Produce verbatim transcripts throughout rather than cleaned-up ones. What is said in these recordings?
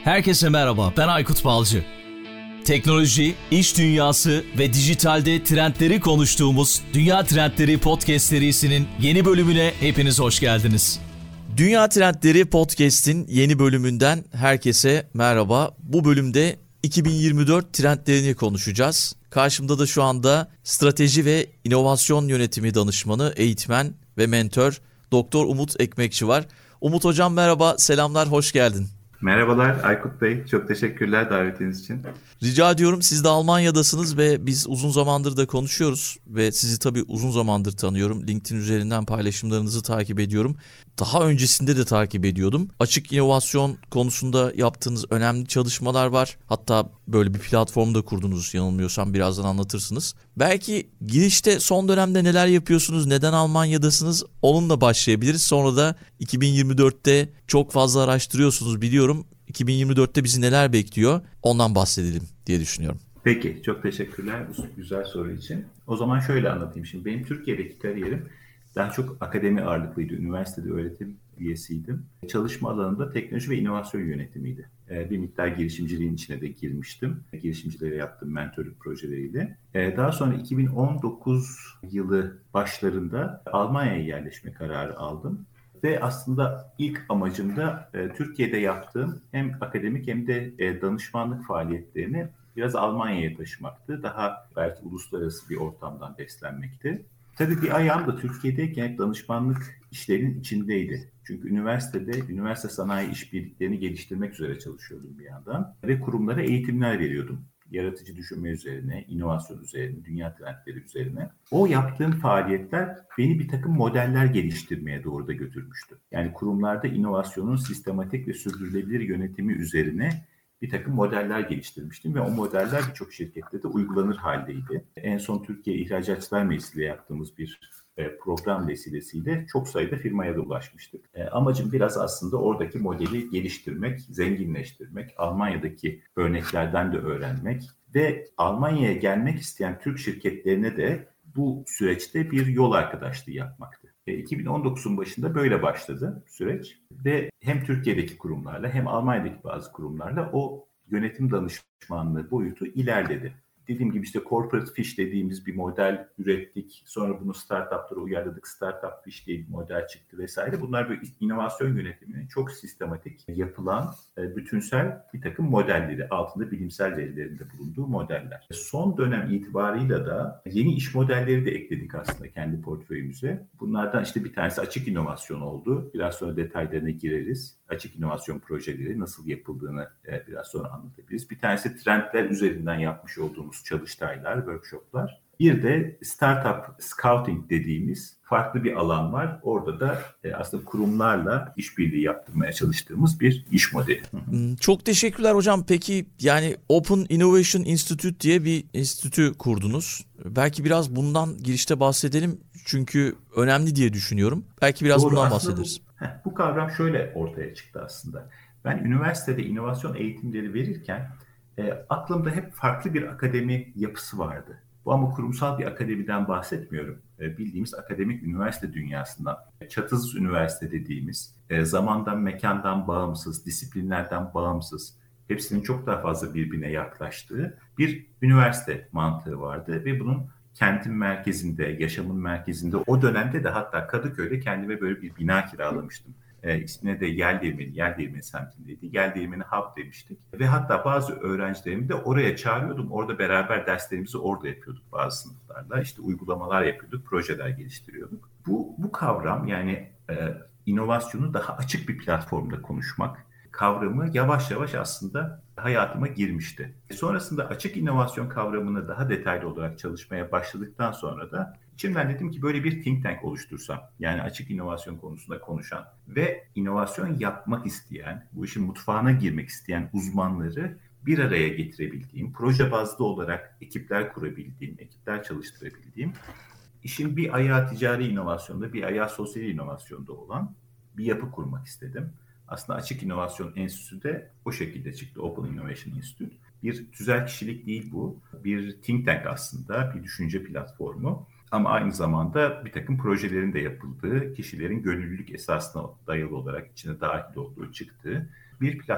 Herkese merhaba, ben Aykut Balcı. Teknoloji, iş dünyası ve dijitalde trendleri konuştuğumuz Dünya Trendleri Podcast serisinin yeni bölümüne hepiniz hoş geldiniz. Dünya Trendleri Podcast'in yeni bölümünden herkese merhaba. Bu bölümde iki bin yirmi dört trendlerini konuşacağız. Karşımda da şu anda strateji ve inovasyon yönetimi danışmanı, eğitmen ve mentor Doktor Umut Ekmekçi var. Umut Hocam merhaba, selamlar, hoş geldin. Merhabalar Aykut Bey, çok teşekkürler davetiniz için. Rica ediyorum, siz de Almanya'dasınız ve biz uzun zamandır da konuşuyoruz ve sizi tabii uzun zamandır tanıyorum. LinkedIn üzerinden paylaşımlarınızı takip ediyorum. Daha öncesinde de takip ediyordum. Açık inovasyon konusunda yaptığınız önemli çalışmalar var. Hatta böyle bir platform da kurdunuz, yanılmıyorsam birazdan anlatırsınız. Belki girişte son dönemde neler yapıyorsunuz, neden Almanya'dasınız onunla başlayabiliriz. Sonra da iki bin yirmi dörtte çok fazla araştırıyorsunuz biliyorum. iki bin yirmi dörtte bizi neler bekliyor ondan bahsedelim diye düşünüyorum. Peki, çok teşekkürler bu güzel soru için. O zaman şöyle anlatayım. Şimdi benim Türkiye'deki kariyerim daha çok akademi ağırlıklıydı. Üniversitede öğretim üyesiydim. Çalışma alanında teknoloji ve inovasyon yönetimiydi. Bir miktar girişimciliğin içine de girmiştim. Girişimcilere yaptığım mentörlük projeleriyle. Daha sonra iki bin on dokuz yılı başlarında Almanya'ya yerleşme kararı aldım. Ve aslında ilk amacım da e, Türkiye'de yaptığım hem akademik hem de e, danışmanlık faaliyetlerini biraz Almanya'ya taşımaktı. Daha belki uluslararası bir ortamdan beslenmekti. Tabii bir ayağım da Türkiye'deyken hep danışmanlık işlerinin içindeydi. Çünkü üniversitede, üniversite sanayi işbirliklerini geliştirmek üzere çalışıyordum bir yandan. Ve kurumlara eğitimler veriyordum. Yaratıcı düşünme üzerine, inovasyon üzerine, dünya trendleri üzerine. O yaptığım faaliyetler beni bir takım modeller geliştirmeye doğru da götürmüştü. Yani kurumlarda inovasyonun sistematik ve sürdürülebilir yönetimi üzerine bir takım modeller geliştirmiştim ve o modeller birçok şirkette de uygulanır haldeydi. En son Türkiye İhracatçılar Meclisi ile yaptığımız bir program vesilesiyle çok sayıda firmaya da ulaşmıştık. E, amacım biraz aslında oradaki modeli geliştirmek, zenginleştirmek, Almanya'daki örneklerden de öğrenmek ve Almanya'ya gelmek isteyen Türk şirketlerine de bu süreçte bir yol arkadaşlığı yapmaktı. E, iki bin on dokuzun başında böyle başladı süreç ve hem Türkiye'deki kurumlarla hem Almanya'daki bazı kurumlarla o yönetim danışmanlığı boyutu ilerledi. Dediğim gibi işte corporate fish dediğimiz bir model ürettik. Sonra bunu startuplara uyarladık. Startup fish diye bir model çıktı vesaire. Bunlar böyle inovasyon yönetiminin çok sistematik yapılan bütünsel bir takım modelleri. Altında bilimsel verilerin de bulunduğu modeller. Son dönem itibarıyla da yeni iş modelleri de ekledik aslında kendi portföyümüze. Bunlardan işte bir tanesi açık inovasyon oldu. Biraz sonra detaylarına gireriz. Açık inovasyon projeleri nasıl yapıldığını biraz sonra anlatabiliriz. Bir tanesi trendler üzerinden yapmış olduğumuz çalıştaylar, workshoplar. Bir de startup scouting dediğimiz farklı bir alan var. Orada da aslında kurumlarla işbirliği yaptırmaya çalıştığımız bir iş modeli. Çok teşekkürler hocam. Peki yani Open Innovation Institute diye bir enstitü kurdunuz. Belki biraz bundan girişte bahsedelim. Çünkü önemli diye düşünüyorum. Belki biraz Doğru, bundan bahsederiz. Bu, heh, bu kavram şöyle ortaya çıktı aslında. Ben üniversitede inovasyon eğitimleri verirken e, aklımda hep farklı bir akademi yapısı vardı. Bu ama kurumsal bir akademiden bahsetmiyorum. E, bildiğimiz akademik üniversite dünyasından, çatısız üniversite dediğimiz, e, zamandan, mekandan bağımsız, disiplinlerden bağımsız, hepsinin çok daha fazla birbirine yaklaştığı bir üniversite mantığı vardı ve bunun kentin merkezinde, yaşamın merkezinde, o dönemde de hatta Kadıköy'de kendime böyle bir bina kiralamıştım. E, ismine de Yeldirmeni, Yeldirmeni semtindeydi. Yeldirmeni Hub demiştik. Ve hatta bazı öğrencilerimi de oraya çağırıyordum. Orada beraber derslerimizi orada yapıyorduk bazı sınıflarla. İşte uygulamalar yapıyorduk, projeler geliştiriyorduk. Bu, bu kavram yani e, inovasyonu daha açık bir platformda konuşmak kavramı yavaş yavaş aslında hayatıma girmişti. Sonrasında açık inovasyon kavramını daha detaylı olarak çalışmaya başladıktan sonra da içimden dedim ki böyle bir think tank oluştursam. Yani açık inovasyon konusunda konuşan ve inovasyon yapmak isteyen, bu işin mutfağına girmek isteyen uzmanları bir araya getirebildiğim, proje bazlı olarak ekipler kurabildiğim, ekipler çalıştırabildiğim, işin bir ayağı ticari inovasyonda, bir ayağı sosyal inovasyonda olan bir yapı kurmak istedim. Aslında Açık İnovasyon Enstitüsü de o şekilde çıktı. Open Innovation Institute. Bir tüzel kişilik değil bu. Bir think tank aslında, bir düşünce platformu. Ama aynı zamanda bir takım projelerin de yapıldığı, kişilerin gönüllülük esasına dayalı olarak içine dahil olduğu çıktığı bir platform.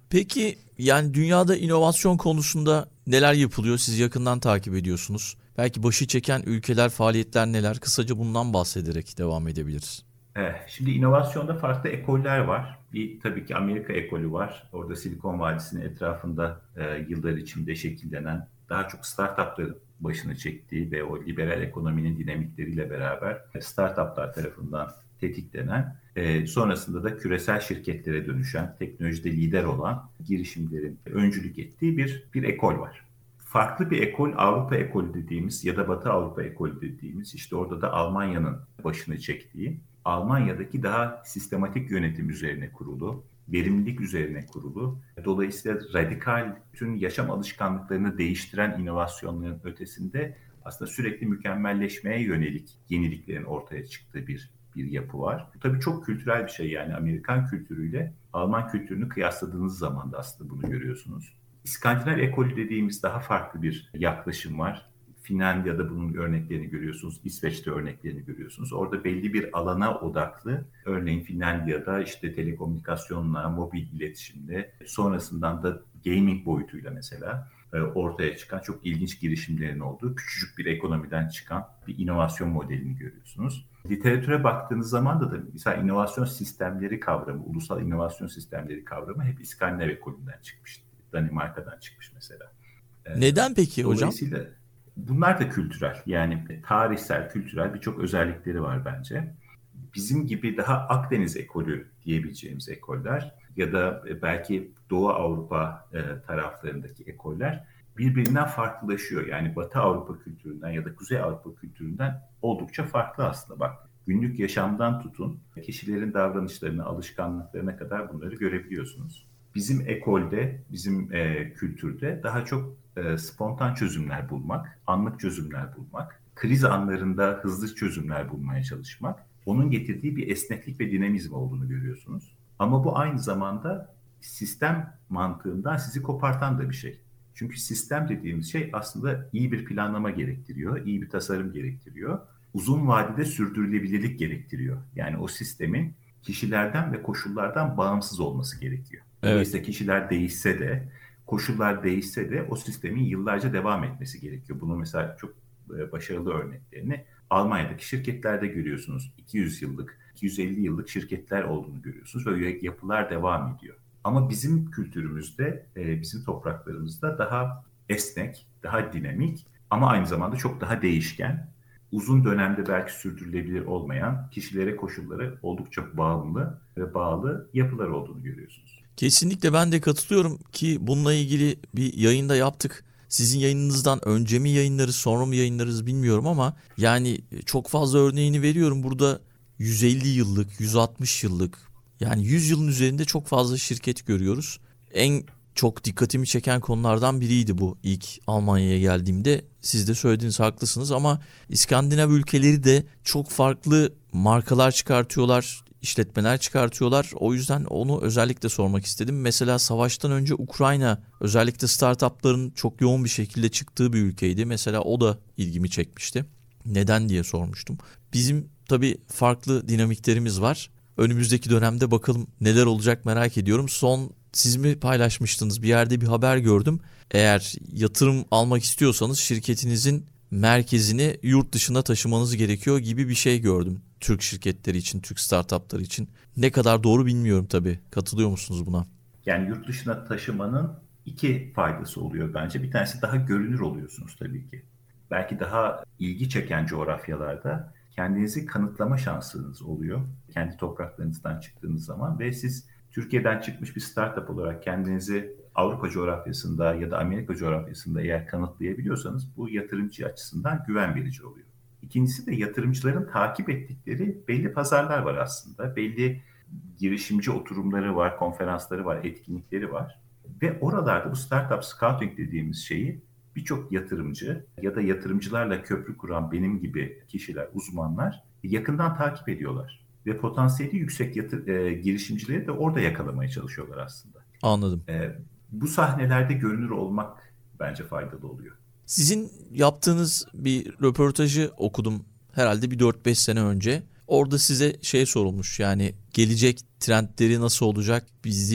Peki yani dünyada inovasyon konusunda neler yapılıyor? Siz yakından takip ediyorsunuz. Belki başı çeken ülkeler, faaliyetler neler? Kısaca bundan bahsederek devam edebiliriz. Evet, şimdi inovasyonda farklı ekoller var. Bir tabii ki Amerika ekolü var. Orada Silikon Vadisi'nin etrafında e, yıllar içinde şekillenen daha çok startupların başını çektiği ve o liberal ekonominin dinamikleriyle beraber startuplar tarafından tetiklenen, e, sonrasında da küresel şirketlere dönüşen, teknolojide lider olan girişimlerin öncülük ettiği bir bir ekol var. Farklı bir ekol Avrupa ekolü dediğimiz ya da Batı Avrupa ekolü dediğimiz, işte orada da Almanya'nın başını çektiği, Almanya'daki daha sistematik yönetim üzerine kurulu, verimlilik üzerine kurulu, dolayısıyla radikal bütün yaşam alışkanlıklarını değiştiren inovasyonların ötesinde aslında sürekli mükemmelleşmeye yönelik yeniliklerin ortaya çıktığı bir bir yapı var. Bu tabii çok kültürel bir şey, yani Amerikan kültürüyle Alman kültürünü kıyasladığınız zaman da aslında bunu görüyorsunuz. İskandinav ekolü dediğimiz daha farklı bir yaklaşım var. Finlandiya'da bunun örneklerini görüyorsunuz, İsveç'te örneklerini görüyorsunuz. Orada belli bir alana odaklı, örneğin Finlandiya'da işte telekomünikasyonla, mobil iletişimle, sonrasından da gaming boyutuyla mesela ortaya çıkan çok ilginç girişimlerin olduğu küçücük bir ekonomiden çıkan bir inovasyon modelini görüyorsunuz. Literatüre baktığınız zaman da, da mesela inovasyon sistemleri kavramı, ulusal inovasyon sistemleri kavramı hep İskandinav ekolünden çıkmış. Danimarka'dan çıkmış mesela. Neden peki hocam? Dolayısıyla bunlar da kültürel, yani tarihsel, kültürel birçok özellikleri var bence. Bizim gibi daha Akdeniz ekolü diyebileceğimiz ekoller ya da belki Doğu Avrupa taraflarındaki ekoller birbirinden farklılaşıyor. Yani Batı Avrupa kültüründen ya da Kuzey Avrupa kültüründen oldukça farklı aslında. Bak, günlük yaşamdan tutun, kişilerin davranışlarına, alışkanlıklarına kadar bunları görebiliyorsunuz. Bizim ekolde, bizim e, kültürde daha çok e, spontan çözümler bulmak, anlık çözümler bulmak, kriz anlarında hızlı çözümler bulmaya çalışmak, onun getirdiği bir esneklik ve dinamizm olduğunu görüyorsunuz. Ama bu aynı zamanda sistem mantığından sizi kopartan da bir şey. Çünkü sistem dediğimiz şey aslında iyi bir planlama gerektiriyor, iyi bir tasarım gerektiriyor. Uzun vadede sürdürülebilirlik gerektiriyor. Yani o sistemin kişilerden ve koşullardan bağımsız olması gerekiyor. Dolayısıyla evet, kişiler değişse de, koşullar değişse de o sistemin yıllarca devam etmesi gerekiyor. Bunun mesela çok başarılı örneklerini Almanya'daki şirketlerde görüyorsunuz. iki yüz yıllık, iki yüz elli yıllık şirketler olduğunu görüyorsunuz ve yapılar devam ediyor. Ama bizim kültürümüzde, bizim topraklarımızda daha esnek, daha dinamik ama aynı zamanda çok daha değişken, uzun dönemde belki sürdürülebilir olmayan, kişilere, koşullara oldukça bağımlı ve bağlı yapılar olduğunu görüyorsunuz. Kesinlikle ben de katılıyorum ki bununla ilgili bir yayında yaptık. Sizin yayınınızdan önce mi yayınlarız, sonra mı yayınlarız bilmiyorum ama yani çok fazla örneğini veriyorum. Burada yüz elli yıllık, yüz altmış yıllık, yani yüz yılın üzerinde çok fazla şirket görüyoruz. En çok dikkatimi çeken konulardan biriydi bu ilk Almanya'ya geldiğimde. Siz de söylediğiniz haklısınız ama İskandinav ülkeleri de çok farklı markalar çıkartıyorlar, işletmeler çıkartıyorlar. O yüzden onu özellikle sormak istedim. Mesela savaştan önce Ukrayna özellikle startupların çok yoğun bir şekilde çıktığı bir ülkeydi. Mesela o da ilgimi çekmişti. Neden diye sormuştum. Bizim tabii farklı dinamiklerimiz var. Önümüzdeki dönemde bakalım neler olacak merak ediyorum. Son siz mi paylaşmıştınız? Bir yerde bir haber gördüm. Eğer yatırım almak istiyorsanız şirketinizin merkezini yurt dışına taşımanız gerekiyor gibi bir şey gördüm. Türk şirketleri için, Türk startupları için. Ne kadar doğru bilmiyorum tabii. Katılıyor musunuz buna? Yani yurt dışına taşımanın iki faydası oluyor bence. Bir tanesi, daha görünür oluyorsunuz tabii ki. Belki daha ilgi çeken coğrafyalarda kendinizi kanıtlama şansınız oluyor. Kendi topraklarınızdan çıktığınız zaman ve siz Türkiye'den çıkmış bir startup olarak kendinizi Avrupa coğrafyasında ya da Amerika coğrafyasında eğer kanıtlayabiliyorsanız bu yatırımcı açısından güven verici oluyor. İkincisi de yatırımcıların takip ettikleri belli pazarlar var aslında. Belli girişimci oturumları var, konferansları var, etkinlikleri var. Ve oralarda bu startup scouting dediğimiz şeyi birçok yatırımcı ya da yatırımcılarla köprü kuran benim gibi kişiler, uzmanlar yakından takip ediyorlar. Ve potansiyeli yüksek yatır, e, girişimcileri de orada yakalamaya çalışıyorlar aslında. Anladım. E, bu sahnelerde görünür olmak bence faydalı oluyor. Sizin yaptığınız bir röportajı okudum herhalde bir dört beş sene önce. Orada size şey sorulmuş, yani gelecek trendleri nasıl olacak, bizi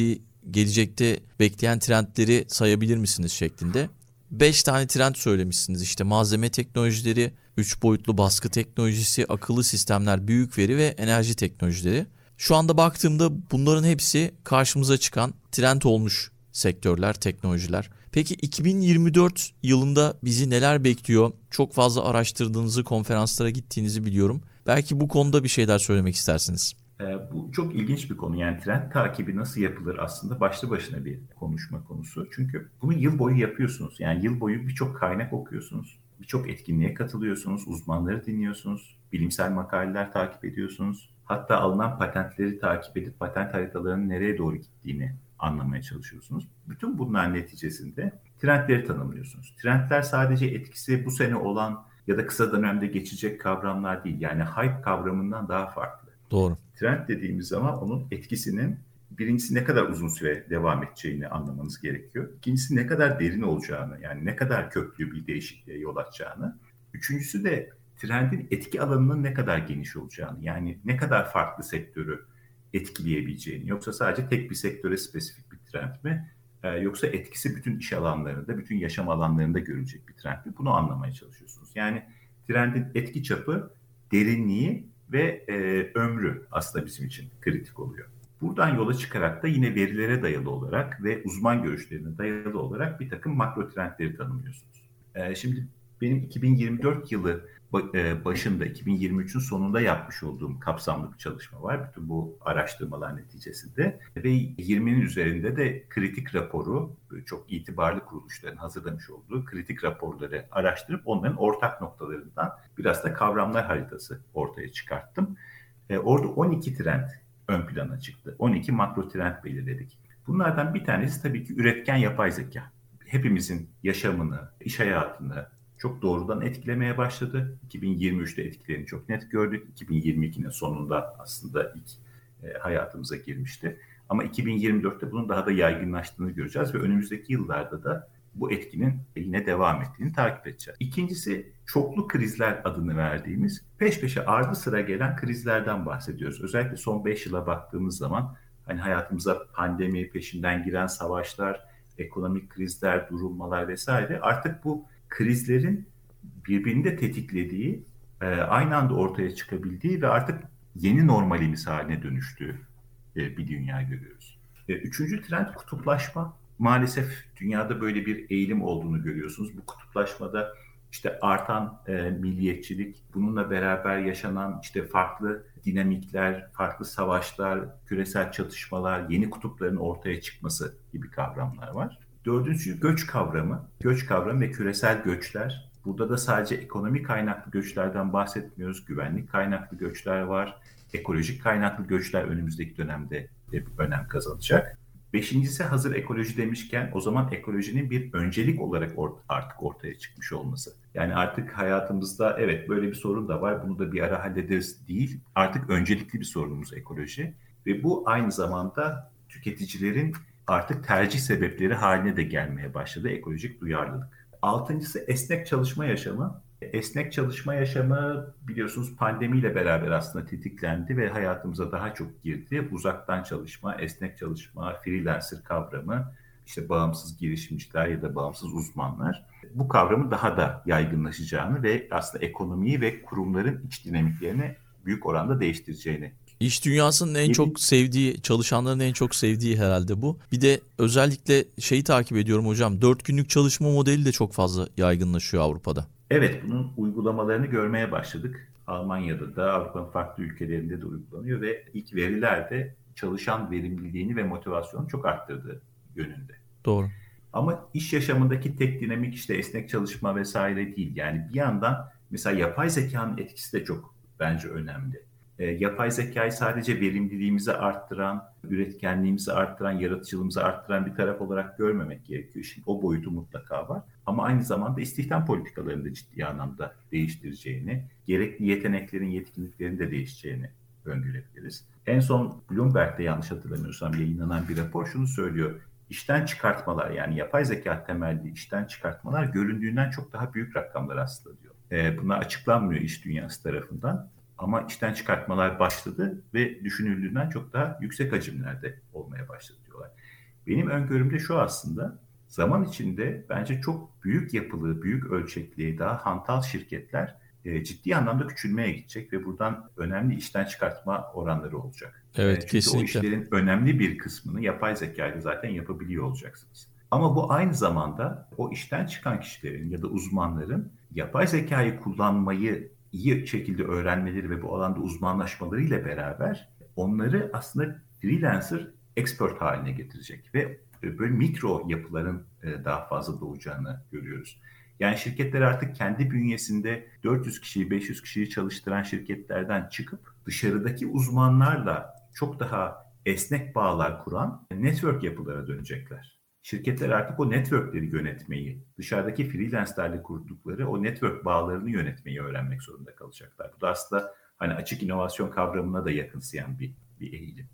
gelecekte bekleyen trendleri sayabilir misiniz şeklinde. beş tane trend söylemişsiniz. İşte malzeme teknolojileri, üç boyutlu baskı teknolojisi, akıllı sistemler, büyük veri ve enerji teknolojileri. Şu anda baktığımda bunların hepsi karşımıza çıkan trend olmuş sektörler, teknolojiler. Peki iki bin yirmi dört yılında bizi neler bekliyor? Çok fazla araştırdığınızı, konferanslara gittiğinizi biliyorum. Belki bu konuda bir şeyler söylemek istersiniz. Bu çok ilginç bir konu. Yani trend takibi nasıl yapılır aslında başlı başına bir konuşma konusu. Çünkü bunu yıl boyu yapıyorsunuz. Yani yıl boyu birçok kaynak okuyorsunuz. Birçok etkinliğe katılıyorsunuz. Uzmanları dinliyorsunuz. Bilimsel makaleler takip ediyorsunuz. Hatta alınan patentleri takip edip patent haritalarının nereye doğru gittiğini anlamaya çalışıyorsunuz. Bütün bunlar neticesinde trendleri tanımlıyorsunuz. Trendler sadece etkisi bu sene olan ya da kısa dönemde geçecek kavramlar değil. Yani hype kavramından daha farklı. Doğru. Trend dediğimiz zaman onun etkisinin birincisi ne kadar uzun süre devam edeceğini anlamanız gerekiyor. İkincisi ne kadar derin olacağını, yani ne kadar köklü bir değişikliğe yol açacağını. Üçüncüsü de trendin etki alanının ne kadar geniş olacağını, yani ne kadar farklı sektörü etkileyebileceğini. Yoksa sadece tek bir sektöre spesifik bir trend mi? Ee, yoksa etkisi bütün iş alanlarında, bütün yaşam alanlarında görülecek bir trend mi? Bunu anlamaya çalışıyorsunuz. Yani trendin etki çapı, derinliği ve e, ömrü aslında bizim için kritik oluyor. Buradan yola çıkarak da yine verilere dayalı olarak ve uzman görüşlerine dayalı olarak bir takım makro trendleri tanımlıyorsunuz. E, şimdi benim iki bin yirmi dört yılı başında, iki bin yirmi üçün sonunda yapmış olduğum kapsamlı bir çalışma var. Bütün bu araştırmalar neticesinde ve yirminin üzerinde de kritik raporu, çok itibarlı kuruluşların hazırlamış olduğu kritik raporları araştırıp onların ortak noktalarından biraz da kavramlar haritası ortaya çıkarttım. Orada on iki trend ön plana çıktı. on iki makro trend belirledik. Bunlardan bir tanesi tabii ki üretken yapay zeka. Hepimizin yaşamını, iş hayatını çok doğrudan etkilemeye başladı. iki bin yirmi üçte etkilerini çok net gördük. iki bin yirmi ikinin sonunda aslında ilk e, hayatımıza girmişti. Ama iki bin yirmi dörtte bunun daha da yaygınlaştığını göreceğiz ve önümüzdeki yıllarda da bu etkinin yine devam ettiğini takip edeceğiz. İkincisi çoklu krizler adını verdiğimiz peş peşe ardı sıra gelen krizlerden bahsediyoruz. Özellikle son beş yıla baktığımız zaman hani hayatımıza pandemi, peşinden giren savaşlar, ekonomik krizler, durulmalar vesaire artık bu krizlerin birbirini de tetiklediği, aynı anda ortaya çıkabildiği ve artık yeni normalimiz haline dönüştüğü bir dünya görüyoruz. Üçüncü trend kutuplaşma. Maalesef dünyada böyle bir eğilim olduğunu görüyorsunuz. Bu kutuplaşmada işte artan milliyetçilik, bununla beraber yaşanan işte farklı dinamikler, farklı savaşlar, küresel çatışmalar, yeni kutupların ortaya çıkması gibi kavramlar var. Dördüncü göç kavramı, göç kavramı ve küresel göçler. Burada da sadece ekonomik kaynaklı göçlerden bahsetmiyoruz. Güvenlik kaynaklı göçler var. Ekolojik kaynaklı göçler önümüzdeki dönemde de önem kazanacak. Beşincisi hazır ekoloji demişken o zaman ekolojinin bir öncelik olarak or- artık ortaya çıkmış olması. Yani artık hayatımızda evet böyle bir sorun da var, bunu da bir ara hallederiz değil. Artık öncelikli bir sorunumuz ekoloji ve bu aynı zamanda tüketicilerin artık tercih sebepleri haline de gelmeye başladı ekolojik duyarlılık. Altıncısı esnek çalışma yaşamı. Esnek çalışma yaşamı biliyorsunuz pandemiyle beraber aslında tetiklendi ve hayatımıza daha çok girdi. Uzaktan çalışma, esnek çalışma, freelancer kavramı, işte bağımsız girişimciler ya da bağımsız uzmanlar bu kavramı daha da yaygınlaşacağını ve aslında ekonomiyi ve kurumların iç dinamiklerini büyük oranda değiştireceğini. İş dünyasının en çok sevdiği, çalışanların en çok sevdiği herhalde bu. Bir de özellikle şeyi takip ediyorum hocam. Dört günlük çalışma modeli de çok fazla yaygınlaşıyor Avrupa'da. Evet, bunun uygulamalarını görmeye başladık. Almanya'da da Avrupa'nın farklı ülkelerinde de uygulanıyor ve ilk veriler de çalışan verimliliğini ve motivasyonu çok arttırdığı yönünde. Doğru. Ama iş yaşamındaki tek dinamik işte esnek çalışma vesaire değil. Yani bir yandan mesela yapay zekanın etkisi de çok bence önemli. E, yapay zekayı sadece verimliliğimizi arttıran, üretkenliğimizi arttıran, yaratıcılığımızı arttıran bir taraf olarak görmemek gerekiyor. Şimdi o boyutu mutlaka var. Ama aynı zamanda istihdam politikalarını da ciddi anlamda değiştireceğini, gerekli yeteneklerin, yetkinliklerin de değişeceğini öngörebiliriz. En son Bloomberg'de yanlış hatırlamıyorsam yayınlanan bir rapor şunu söylüyor. İşten çıkartmalar yani yapay zeka temelli işten çıkartmalar göründüğünden çok daha büyük rakamlar aslında diyor. E, bunlar açıklanmıyor iş dünyası tarafından. Ama işten çıkartmalar başladı ve düşünüldüğünden çok daha yüksek hacimlerde olmaya başladı diyorlar. Benim öngörüm de şu aslında. Zaman içinde bence çok büyük yapılı, büyük ölçekli, daha hantal şirketler e, ciddi anlamda küçülmeye gidecek ve buradan önemli işten çıkartma oranları olacak. E, Evet, çünkü o kesinlikle. işlerin önemli bir kısmını yapay zeka ile zaten yapabiliyor olacaksınız. Ama bu aynı zamanda o işten çıkan kişilerin ya da uzmanların yapay zekayı kullanmayı iyi şekilde öğrenmeleri ve bu alanda uzmanlaşmaları ile beraber onları aslında freelancer expert haline getirecek ve böyle mikro yapıların daha fazla doğacağını görüyoruz. Yani şirketler artık kendi bünyesinde dört yüz kişiyi, beş yüz kişiyi çalıştıran şirketlerden çıkıp dışarıdaki uzmanlarla çok daha esnek bağlar kuran network yapılara dönecekler. Şirketler artık o networkleri yönetmeyi, dışarıdaki freelancerlerle kurdukları o network bağlarını yönetmeyi öğrenmek zorunda kalacaklar. Bu da aslında hani açık inovasyon kavramına da yakınsayan bir, bir eğilim.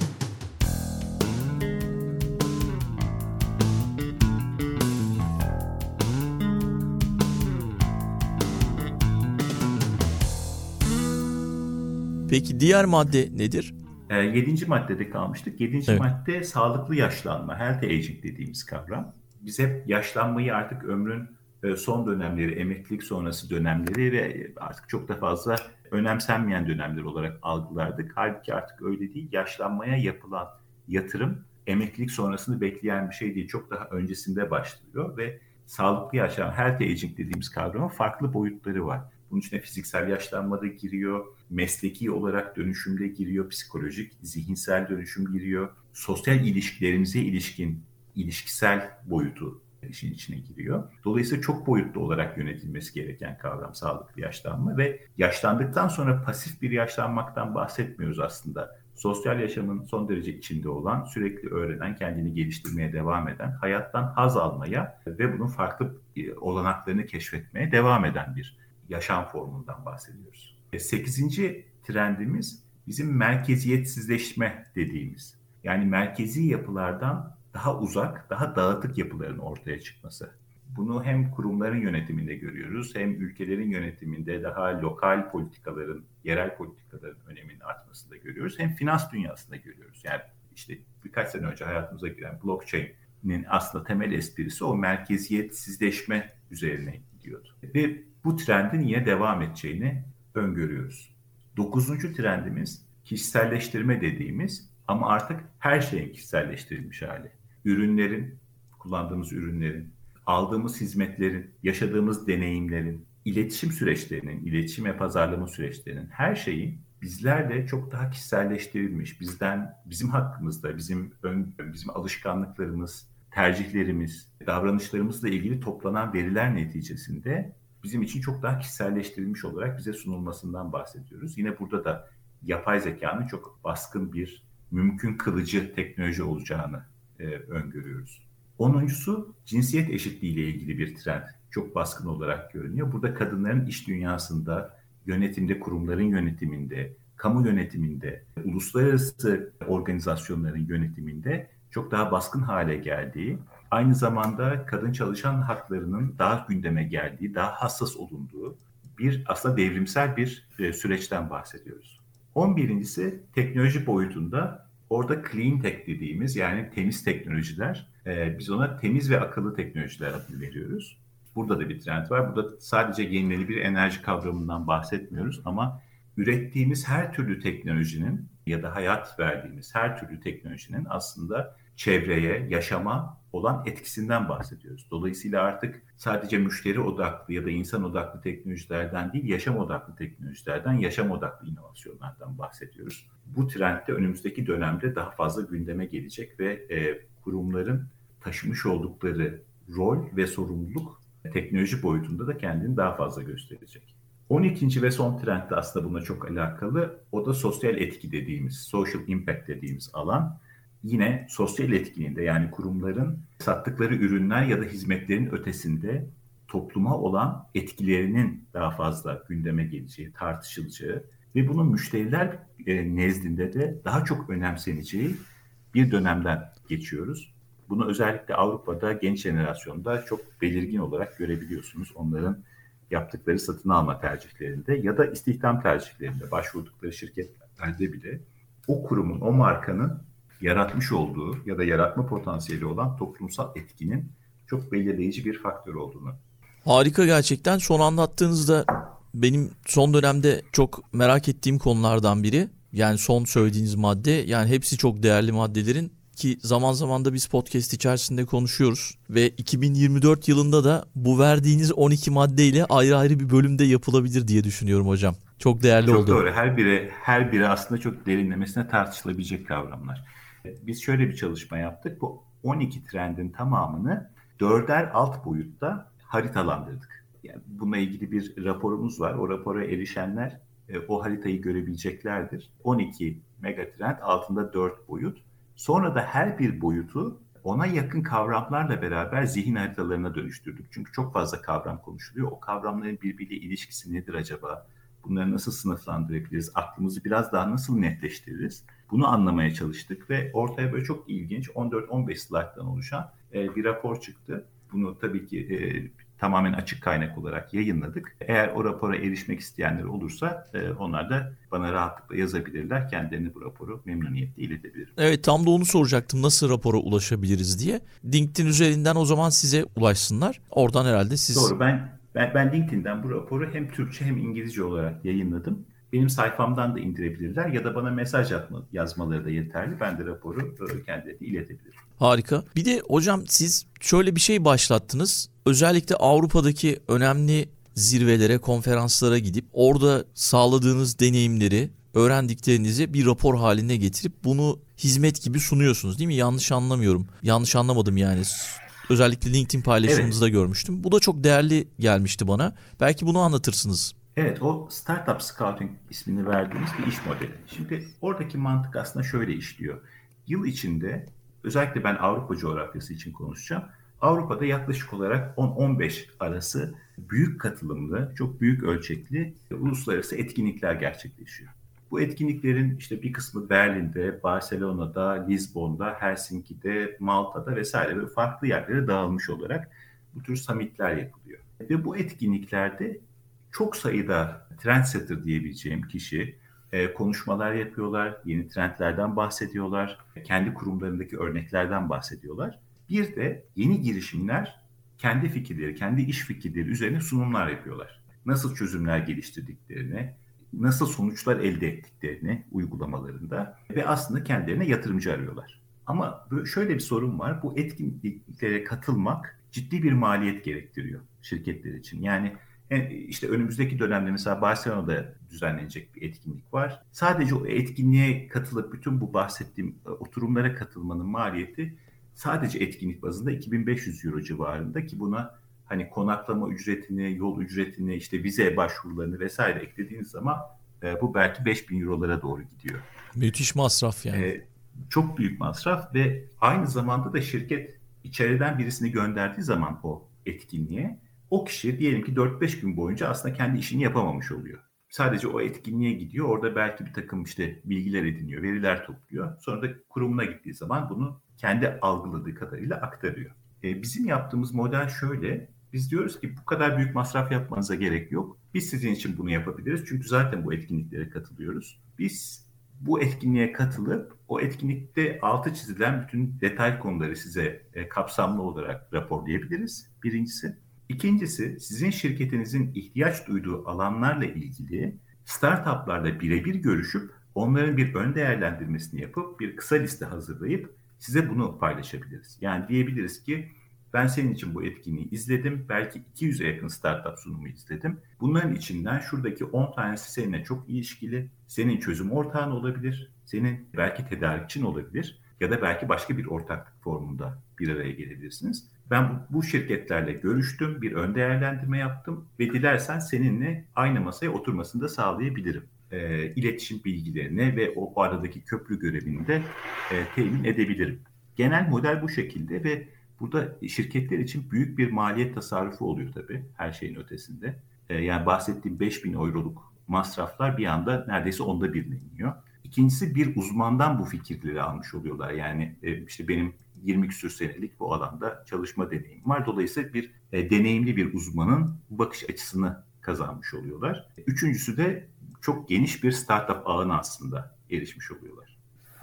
Peki diğer madde nedir? E, yedinci maddede kalmıştık. Yedinci Evet. madde sağlıklı yaşlanma, healthy aging dediğimiz kavram. Biz hep yaşlanmayı artık ömrün e, son dönemleri, emeklilik sonrası dönemleri ve artık çok da fazla önemsenmeyen dönemler olarak algılardık. Halbuki artık öyle değil. Yaşlanmaya yapılan yatırım emeklilik sonrasını bekleyen bir şey değil. Çok daha öncesinde başlıyor ve sağlıklı yaşlanma, healthy aging dediğimiz kavramın farklı boyutları var. Bunun içine fiziksel yaşlanma da giriyor, mesleki olarak dönüşümde giriyor, psikolojik, zihinsel dönüşüm giriyor, sosyal ilişkilerimize ilişkin ilişkisel boyutu işin içine giriyor. Dolayısıyla çok boyutlu olarak yönetilmesi gereken kavram sağlıklı yaşlanma ve yaşlandıktan sonra pasif bir yaşlanmaktan bahsetmiyoruz aslında. Sosyal yaşamın son derece içinde olan, sürekli öğrenen, kendini geliştirmeye devam eden, hayattan haz almaya ve bunun farklı olanaklarını keşfetmeye devam eden bir yaşam formundan bahsediyoruz. Sekizinci trendimiz bizim merkeziyetsizleşme dediğimiz. Yani merkezi yapılardan daha uzak, daha dağıtık yapıların ortaya çıkması. Bunu hem kurumların yönetiminde görüyoruz, hem ülkelerin yönetiminde daha lokal politikaların, yerel politikaların öneminin artmasında görüyoruz. Hem finans dünyasında görüyoruz. Yani işte birkaç sene önce hayatımıza giren blockchain'in aslında temel esprisi o merkeziyetsizleşme üzerine gidiyordu. Ve bu trendin yine devam edeceğini öngörüyoruz. Dokuzuncu trendimiz kişiselleştirme dediğimiz ama artık her şeyin kişiselleştirilmiş hali. Ürünlerin, kullandığımız ürünlerin, aldığımız hizmetlerin, yaşadığımız deneyimlerin, iletişim süreçlerinin, iletişim ve pazarlama süreçlerinin her şeyin bizlerle çok daha kişiselleştirilmiş, bizden, bizim hakkımızda, bizim ön, bizim alışkanlıklarımız, tercihlerimiz, davranışlarımızla ilgili toplanan veriler neticesinde bizim için çok daha kişiselleştirilmiş olarak bize sunulmasından bahsediyoruz. Yine burada da yapay zekanın çok baskın bir mümkün kılıcı teknoloji olacağını e, öngörüyoruz. Onuncusu cinsiyet eşitliği ile ilgili bir trend çok baskın olarak görünüyor. Burada kadınların iş dünyasında, yönetimde, kurumların yönetiminde, kamu yönetiminde, uluslararası organizasyonların yönetiminde çok daha baskın hale geldiği, aynı zamanda kadın çalışan haklarının daha gündeme geldiği, daha hassas olunduğu bir aslında devrimsel bir e, süreçten bahsediyoruz. on birincisi teknoloji boyutunda orada clean tech dediğimiz yani temiz teknolojiler, e, biz ona temiz ve akıllı teknolojiler adını veriyoruz. Burada da bir trend var. Burada sadece yenilenebilir enerji kavramından bahsetmiyoruz ama ürettiğimiz her türlü teknolojinin ya da hayat verdiğimiz her türlü teknolojinin aslında çevreye, yaşama olan etkisinden bahsediyoruz. Dolayısıyla artık sadece müşteri odaklı ya da insan odaklı teknolojilerden değil, yaşam odaklı teknolojilerden, yaşam odaklı inovasyonlardan bahsediyoruz. Bu trend de önümüzdeki dönemde daha fazla gündeme gelecek ve e, kurumların taşımış oldukları rol ve sorumluluk teknoloji boyutunda da kendini daha fazla gösterecek. on ikinci ve son trend de aslında buna çok alakalı. O da sosyal etki dediğimiz, social impact dediğimiz alan. Yine sosyal etkinliğinde yani kurumların sattıkları ürünler ya da hizmetlerin ötesinde topluma olan etkilerinin daha fazla gündeme geleceği, tartışılacağı ve bunun müşteriler nezdinde de daha çok önemseneceği bir dönemden geçiyoruz. Bunu özellikle Avrupa'da genç jenerasyonda çok belirgin olarak görebiliyorsunuz. Onların yaptıkları satın alma tercihlerinde ya da istihdam tercihlerinde başvurdukları şirketlerde bile o kurumun, o markanın yaratmış olduğu ya da yaratma potansiyeli olan toplumsal etkinin çok belirleyici bir faktör olduğunu. Harika gerçekten. Son anlattığınızda benim son dönemde çok merak ettiğim konulardan biri. Yani son söylediğiniz madde, yani hepsi çok değerli maddelerin ki zaman zaman da biz podcast içerisinde konuşuyoruz. Ve iki bin yirmi dört yılında da bu verdiğiniz on iki maddeyle ayrı ayrı bir bölümde yapılabilir diye düşünüyorum hocam. Çok değerli Çok oldu. doğru. Her biri her biri aslında çok derinlemesine tartışılabilecek kavramlar. Biz şöyle bir çalışma yaptık. Bu on iki trendin tamamını dörder alt boyutta haritalandırdık. Yani bununla ilgili bir raporumuz var. O rapora erişenler e, o haritayı görebileceklerdir. on iki megatrend altında dört boyut. Sonra da her bir boyutu ona yakın kavramlarla beraber zihin haritalarına dönüştürdük. Çünkü çok fazla kavram konuşuluyor. O kavramların birbiriyle ilişkisi nedir acaba? Bunları nasıl sınıflandırabiliriz? Aklımızı biraz daha nasıl netleştiririz? Bunu anlamaya çalıştık ve ortaya böyle çok ilginç on dört on beş slayttan oluşan e, bir rapor çıktı. Bunu tabii ki e, tamamen açık kaynak olarak yayınladık. Eğer o rapora erişmek isteyenler olursa e, onlar da bana rahatlıkla yazabilirler. Kendilerine bu raporu memnuniyetle iletebilirim. Evet, tam da onu soracaktım, nasıl rapora ulaşabiliriz diye. LinkedIn üzerinden o zaman size ulaşsınlar. Oradan herhalde siz... Doğru, ben, ben, ben LinkedIn'den bu raporu hem Türkçe hem İngilizce olarak yayınladım. Benim sayfamdan da indirebilirler ya da bana mesaj atma, yazmaları da yeterli. Ben de raporu kendilerine iletebilirim. Harika. Bir de hocam siz şöyle bir şey başlattınız. Özellikle Avrupa'daki önemli zirvelere, konferanslara gidip orada sağladığınız deneyimleri, öğrendiklerinizi bir rapor haline getirip bunu hizmet gibi sunuyorsunuz, değil mi? Yanlış anlamıyorum. Yanlış anlamadım yani. Özellikle LinkedIn paylaşımınızda evet. görmüştüm. Bu da çok değerli gelmişti bana. Belki bunu anlatırsınız. Evet, o Startup Scouting ismini verdiğimiz bir iş modeli. Şimdi oradaki mantık aslında şöyle işliyor. Yıl içinde, özellikle ben Avrupa coğrafyası için konuşacağım. Avrupa'da yaklaşık olarak on on beş arası büyük katılımlı, çok büyük ölçekli uluslararası etkinlikler gerçekleşiyor. Bu etkinliklerin işte bir kısmı Berlin'de, Barcelona'da, Lizbon'da, Helsinki'de, Malta'da vesaire böyle farklı yerlere dağılmış olarak bu tür summitler yapılıyor. Ve bu etkinliklerde çok sayıda trendsetter diyebileceğim kişi e, konuşmalar yapıyorlar, yeni trendlerden bahsediyorlar, kendi kurumlarındaki örneklerden bahsediyorlar. Bir de yeni girişimler kendi fikirleri, kendi iş fikirleri üzerine sunumlar yapıyorlar. Nasıl çözümler geliştirdiklerini, nasıl sonuçlar elde ettiklerini uygulamalarında ve aslında kendilerine yatırımcı arıyorlar. Ama şöyle bir sorun var, bu etkinliklere katılmak ciddi bir maliyet gerektiriyor şirketler için. Yani işte önümüzdeki dönemde mesela Barcelona'da düzenlenecek bir etkinlik var. Sadece o etkinliğe katılıp bütün bu bahsettiğim oturumlara katılmanın maliyeti sadece etkinlik bazında iki bin beş yüz euro civarında, ki buna hani konaklama ücretini, yol ücretini, işte vize başvurularını vesaire eklediğiniz zaman e, bu belki beş bin eurolara doğru gidiyor. Müthiş masraf yani. E, çok büyük masraf ve aynı zamanda da şirket içeriden birisini gönderdiği zaman o etkinliğe, o kişi diyelim ki dört beş gün boyunca aslında kendi işini yapamamış oluyor. Sadece o etkinliğe gidiyor. Orada belki bir takım işte bilgiler ediniyor, veriler topluyor. Sonra da kurumuna gittiği zaman bunu kendi algıladığı kadarıyla aktarıyor. E, bizim yaptığımız model şöyle. Biz diyoruz ki bu kadar büyük masraf yapmanıza gerek yok. Biz sizin için bunu yapabiliriz. Çünkü zaten bu etkinliklere katılıyoruz. Biz bu etkinliğe katılıp o etkinlikte altı çizilen bütün detay konuları size e, kapsamlı olarak raporlayabiliriz. Birincisi. İkincisi, sizin şirketinizin ihtiyaç duyduğu alanlarla ilgili startuplarla birebir görüşüp onların bir ön değerlendirmesini yapıp bir kısa liste hazırlayıp size bunu paylaşabiliriz. Yani diyebiliriz ki ben senin için bu etkinliği izledim. Belki iki yüze yakın startup sunumu izledim. Bunların içinden şuradaki on tanesi seninle çok ilişkili. Senin çözüm ortağın olabilir. Senin belki tedarikçin olabilir. Ya da belki başka bir ortaklık formunda bir araya gelebilirsiniz. Ben bu, bu şirketlerle görüştüm, bir ön değerlendirme yaptım ve dilersen seninle aynı masaya oturmasını da sağlayabilirim. E, iletişim bilgilerini ve o, o aradaki köprü görevini de e, temin edebilirim. Genel model bu şekilde ve burada şirketler için büyük bir maliyet tasarrufu oluyor tabii her şeyin ötesinde. E, yani bahsettiğim beş bin euroluk masraflar bir anda neredeyse onda birine iniyor. İkincisi, bir uzmandan bu fikirleri almış oluyorlar. Yani e, işte benim yirmi küsur senelik bu alanda çalışma deneyim var. Dolayısıyla bir e, deneyimli bir uzmanın bakış açısını kazanmış oluyorlar. Üçüncüsü de çok geniş bir startup ağına aslında erişmiş oluyorlar.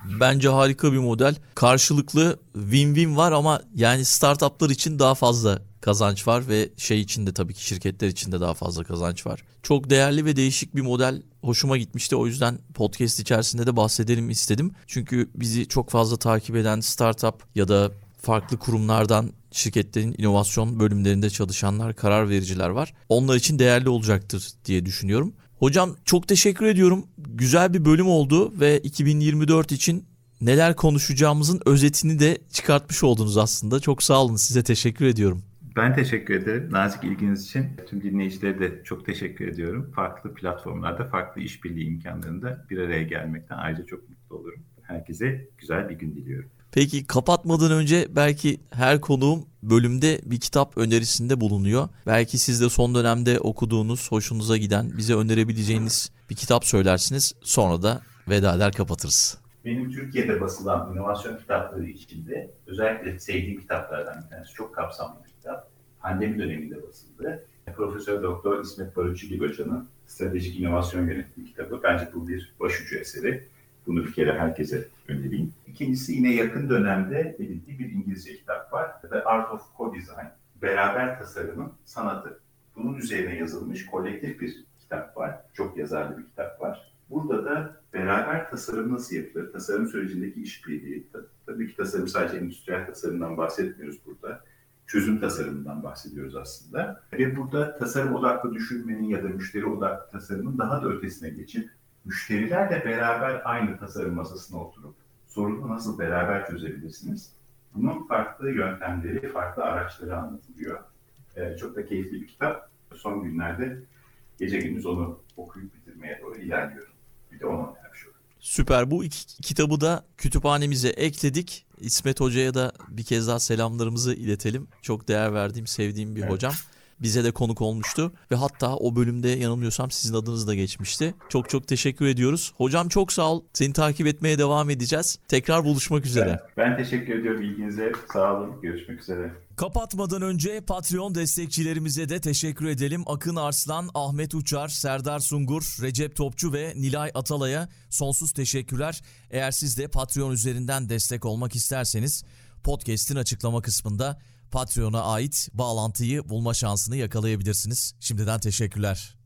Bence harika bir model. Karşılıklı win-win var ama yani startuplar için daha fazla kazanç var ve şey için de tabii ki şirketler için de daha fazla kazanç var. Çok değerli ve değişik bir model. Hoşuma gitmişti. O yüzden podcast içerisinde de bahsedelim istedim. Çünkü bizi çok fazla takip eden startup ya da farklı kurumlardan şirketlerin inovasyon bölümlerinde çalışanlar, karar vericiler var. Onlar için değerli olacaktır diye düşünüyorum. Hocam çok teşekkür ediyorum. Güzel bir bölüm oldu ve iki bin yirmi dört için neler konuşacağımızın özetini de çıkartmış oldunuz aslında. Çok sağ olun. Size teşekkür ediyorum. Ben teşekkür ederim. Nazik ilginiz için tüm dinleyicilere de çok teşekkür ediyorum. Farklı platformlarda, farklı işbirliği imkanlarında bir araya gelmekten ayrıca çok mutlu olurum. Herkese güzel bir gün diliyorum. Peki kapatmadan önce belki her konuğum bölümde bir kitap önerisinde bulunuyor. Belki siz de son dönemde okuduğunuz, hoşunuza giden, bize önerebileceğiniz bir kitap söylersiniz. Sonra da veda eder kapatırız. Benim Türkiye'de basılan inovasyon kitapları içinde özellikle sevdiğim kitaplardan bir tanesi, çok kapsamlı bir kitap. Pandemi döneminde basıldı. Profesör Doktor İsmet Barutçugil Hoca'nın Stratejik İnovasyon Yönetimi kitabı. Bence bu bir başucu eseri. Bunu bir kere herkese önereyim. İkincisi yine yakın dönemde edildiği bir İngilizce kitap var. The Art of Co-Design. Beraber tasarımın sanatı. Bunun üzerine yazılmış kolektif bir kitap var. Çok yazarlı bir kitap var. Burada da beraber tasarım nasıl yapılır? Tasarım sürecindeki işbirliği. Tabii ki tasarım sadece endüstriyel tasarımdan bahsetmiyoruz burada. Çözüm tasarımından bahsediyoruz aslında. Ve burada tasarım odaklı düşünmenin ya da müşteri odaklı tasarımın daha da ötesine geçip müşterilerle beraber aynı tasarım masasına oturup sorunu nasıl beraber çözebilirsiniz? Bunun farklı yöntemleri, farklı araçları anlatılıyor. Ee, çok da keyifli bir kitap. Son günlerde gece gündüz onu okuyup bitirmeye doğru ilerliyorum. Bir de onu önermiş olayım. Süper. Bu iki kitabı da kütüphanemize ekledik. İsmet Hoca'ya da bir kez daha selamlarımızı iletelim. Çok değer verdiğim, sevdiğim bir evet. hocam. Bize de konuk olmuştu ve hatta o bölümde yanılmıyorsam sizin adınız da geçmişti. Çok çok teşekkür ediyoruz. Hocam çok sağ ol. Seni takip etmeye devam edeceğiz. Tekrar buluşmak üzere. Ben, ben teşekkür ediyorum ilginize. Sağ olun. Görüşmek üzere. Kapatmadan önce Patreon destekçilerimize de teşekkür edelim. Akın Arslan, Ahmet Uçar, Serdar Sungur, Recep Topçu ve Nilay Atalay'a sonsuz teşekkürler. Eğer siz de Patreon üzerinden destek olmak isterseniz podcast'in açıklama kısmında Patreon'a ait bağlantıyı bulma şansını yakalayabilirsiniz. Şimdiden teşekkürler.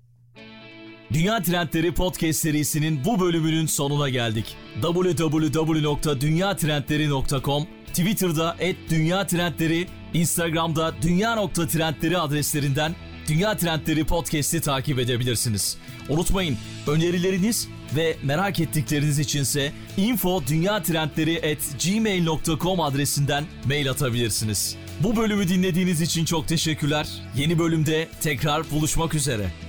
Dünya Trendleri Podcast serisinin bu bölümünün sonuna geldik. double-u double-u double-u nokta dünya trendleri nokta com, Twitter'da et dünya trendleri, Instagram'da dünya nokta trendleri adreslerinden Dünya Trendleri Podcast'i takip edebilirsiniz. Unutmayın, önerileriniz ve merak ettikleriniz içinse info dünya trendleri at gmail nokta com adresinden mail atabilirsiniz. Bu bölümü dinlediğiniz için çok teşekkürler. Yeni bölümde tekrar buluşmak üzere.